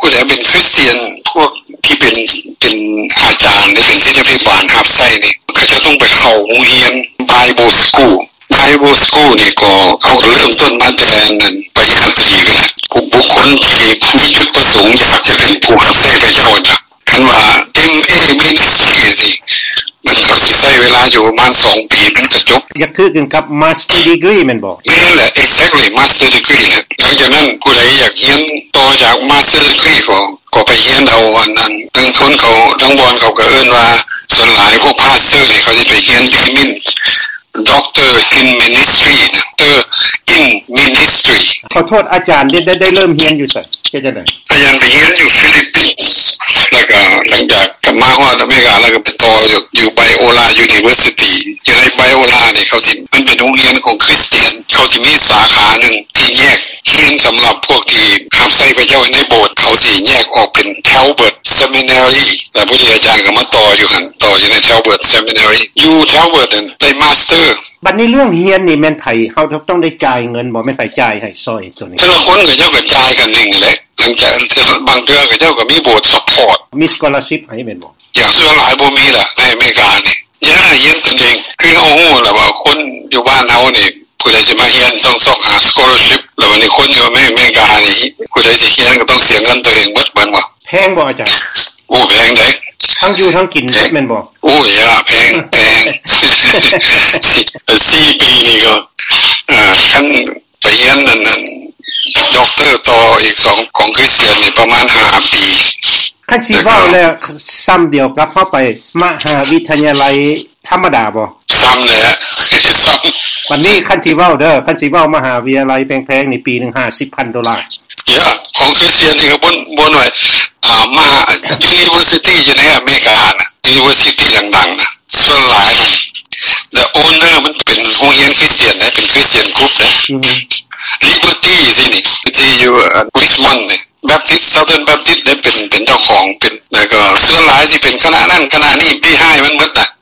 ผู้ใดเป็นคริสเตียนพวกที่เป็นอาจารย์ในเป็นศิษยาภิบาลหับไส้นี่ก็จะต้องไปเข้าโรงเรียน Bible School นี่ก็เขาก็เริ่มต้นมาแต่นั้นปริญญาตรีกันนะบุคคลที่มีจุดประสงค์อยากจะเป็นผู้รับใช้พระเจ้านะคันว่า MA Ministry สิมันก็สิใช้เวลาอยู่ประมาณ2ปีมันก็จบอยากคือกันกับ Master Degree แม่นบ่นั่นแหละ exactly Master Degree นะหลังจากนั้นผู้ใดอยากเรียนต่อจาก Master Degree ก็ไปเรียนเอาอันนั้นทั้งคนเขาทั้งบอนเขาก็เอิ้นว่าส่วนหลายพวกพาสเตอร์นี่เขาจะไปเรียนดีมินDoctor in Ministry นะin Ministry ขอโทษอาจารย์ได้เริ่มเรียนอยู่ไสจังได๋อาจารย์ไปเรียนอยู่ฟิลิปปินส์แล้วก็หลังจากกลับมาฮอดอเมริกาแล้วก็ไปต่ออยู่ไบโอลา University อยู่ในไบโอลานี่เขาสิมันเป็นโรงเรียนของคริสเตียนเขาสิมีสาขานึงที่แยกเรียนสำหรับพวกที่รับใช้พระเจ้าในโบสถ์เขาสิแยกออกเป็น Talbot Seminary แต่ผู้ที่อาจารย์ก็มาต่ออยู่ใน Talbot Seminary อยู่ Talbot ได้มาสเตอร์บัดนี้เรื่องเรียนนี่แม่นไผเฮาต้องได้จ่ายเงินบ่แม่นไผจ่ายให้ซอยตัวนี้แต่ละคนก็เจ้าก็จ่ายกันเองแหละหลังจากบางเทื่อก็เจ้าก็มีโบสถ์ซัพพอร์ตมี scholarship ให้แม่นบ่อย่างส่วนหลายบ่มีล่ะในอเมริกานี่อย่าเรียนตนเองคือเฮาฮู้ล่ะว่าคนอยู่บ้านเฮานี่ผู้ใดสิมาเรียนต้องสอบหา scholarship แล้ววันนี้คนอยู่อเมริกานี่ผู้ใดสิเรียนก็ต้องเสียเงินตัวเองเบิดบ่แพงบ่อาจารย์โอ้แพงเด้ทั้งอยู่ทั้งกินแม่นบ่โอ้ยแพง4 ปีนี่ก็คันไปเรียนนั่นด็อกเตอร์ต่ออีก2ของคริสเตียนนี่ประมาณ5 ปีคันสิเว้าแล้วซ้ำเดียวกับเฮาไปมหาวิทยาลัยธรรมดาบ่ซ้ำแหละซ้ำวันนี้คันสิเว้าเด้อคันสิเว้ามหาวิทยาลัยแพงๆนี่ปีนึง $50,000 ของคริสเตียนนี่ก็บ่น้อยมหา University อยู่ในอเมริกานะ University ดังๆนะส่วนหลายนะ The owner มันเป็นโรงเรียนคริสเตียนนะเป็นคริสเตียนกรุ๊ปนะLiberty สินี่ที่อยู่Richmond นี่ Baptist Southern Baptist ได้เป็นเจ้าของเป็นแล้วก็ส่วนหลายสิเป็นคณะนั้นคณะนี้ปี5มันหมดน่ะ